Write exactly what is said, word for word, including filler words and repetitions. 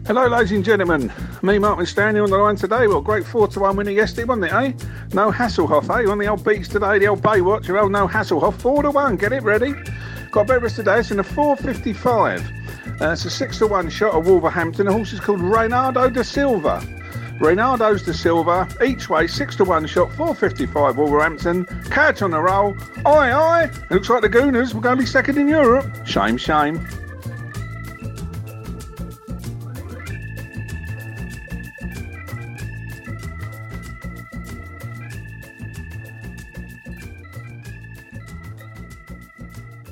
Hello, ladies and gentlemen. Me, Mark Stanley, on the line today. Well, great four to one winner yesterday, wasn't it, eh? No Hasselhoff, eh? On the old beats today, the old Baywatch, your old no Hasselhoff. four to one, get it ready. Got Beveris today, it's in a four fifty-five. Uh, it's a six to one shot at Wolverhampton. The horse is called Reynaldo da Silva. Reynaldo's da Silva, each way, six to one shot, four fifty-five Wolverhampton. Catch on the roll. Aye, aye. It looks like the Gooners were going to be second in Europe. Shame, shame.